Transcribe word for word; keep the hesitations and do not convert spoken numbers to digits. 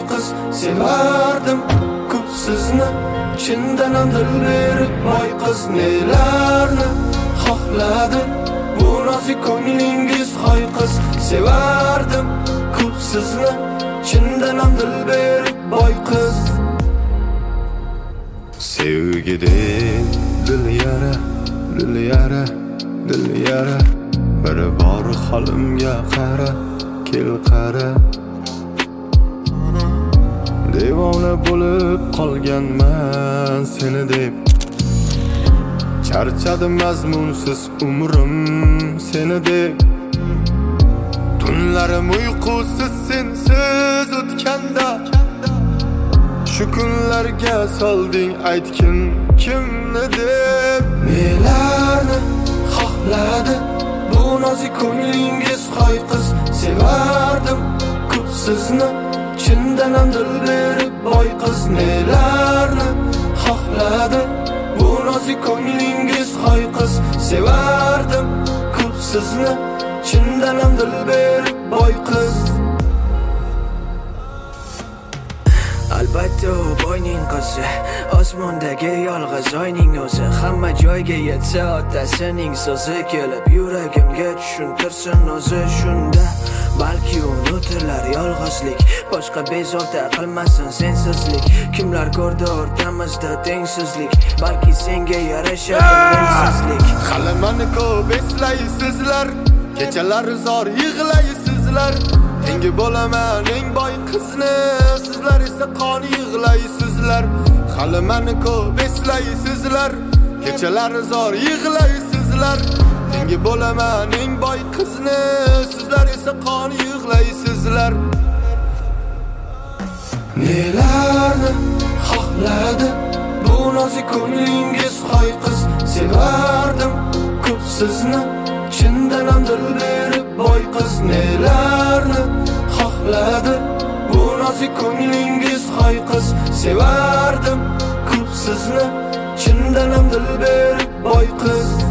qiz sevardim ko'p sizni chindan ham dil berib boy qiz nelarni xohladi bu nozik ko'nglingiz hoy qiz sevardim ko'p sizni chindan ham dil berib boy qiz sevgidek dil yara dil yara dil yara bir bor holimga qara kel qara devona bo'lib qolganman seni deb charchadim mazmunsiz umrim seni deb tunlarim uyqusiz sensiz o'tganda shu kunlarga solding aytgin kimni deb nelarni xohladi bu nozik ko'nglingiz hoy qiz sevardim ko'p sizni chindan ham dil berib boy qiz nelarni xohladi bu nozik ko'nglingiz hoy qiz sevardim ko'p sizni chindan ham dil berib boy qiz albatta u boyning qizi osmondagi yolg'iz oyning o'zi hamma joyga yetsa otasining so'zi kelib yuragimga tushuntirsin o'zi shunda balki unutilar yolg'izlik boshqa bezovta qilmasin sensizlik kimlar ko'rdi o'rtamizda tengsizlik balki senga yarashadi mensizlik hali mani ko'p eslaysizlar kechalar zor yig'laysizlar tengi bo'laman eng boy qizni sizlar esa qon yig'laysizlar hali mani ko'p eslaysizlar kechalar zor yig'laysizlar tengi bo'laman eng boy qizni sizlar esa qon yig'laysizlar nelarni xohladi bu nozik ko'nglingiz hoy qiz sevardim ko'p sizni chindan ham dil berib boy qiz nelarni xohladi bu nozik ko'nglingiz hoy qiz sevardim ko'p sizni chindan ham dil berib boy qiz